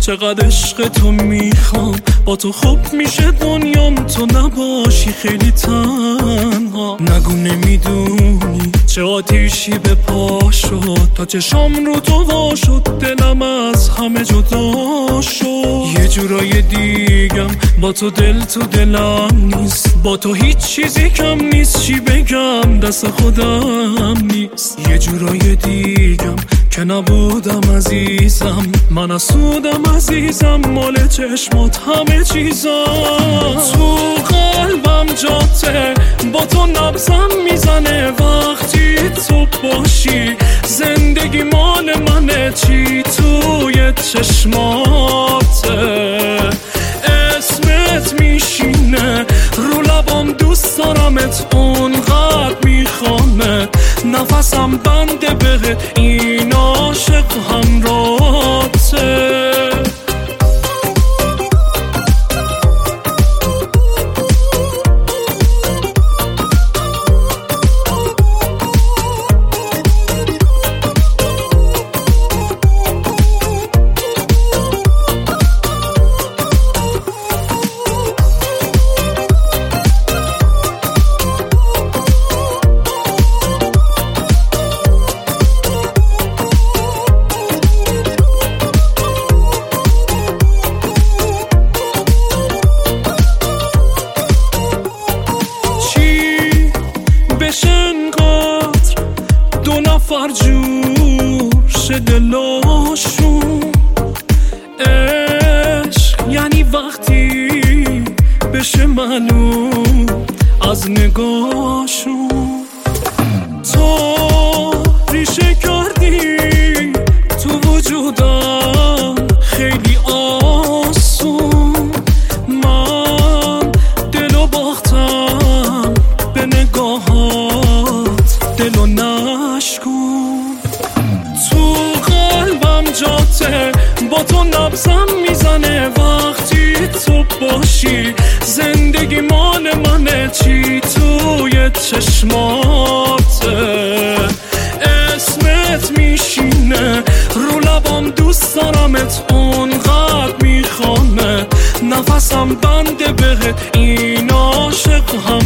چقدر عشق تو میخوام، با تو خوب میشه دنیام، تو نباشی خیلی تنها. نگو نمیدونی چه آتیشی به پا شد، تا چشام رو تو وا شد، دلم از همه جدا شد. یه جورای دیگم با تو دل تو دلم نیست، با تو هیچ چیزی کم نیست، چی بگم دست خودم نیست. یه جورای دیگم که نبودم عزیزم، من اسودم عزیزم، مال چشمات همه چیزم. تو قلبم جاته با تو نبضم میزنه، وقتی تو باشی زندگی مال منه، چی توی چشماته اسمت میشینه رو لبام، دوست دارمت اونقدر میخوامت، نفسم بنده بهت، این عاشق همراهته. انقدر دو نفر جور شه دلاشون، عشق یعنی وقتی بشه معلوم از نگاهشون. تو ریشه کردی تو وجودم خیلی آسون، من دلو باختم به نگاهات، دلو نشکن. تو قلبم جاته با تو نبضم میزنه، وقتی تو باشی زندگی مال منه، چی توی چشماته اسمت میشینه رو لبام، دوست دارمت اونقدر میخوامت، نفسم بنده بهت، این عاشق هم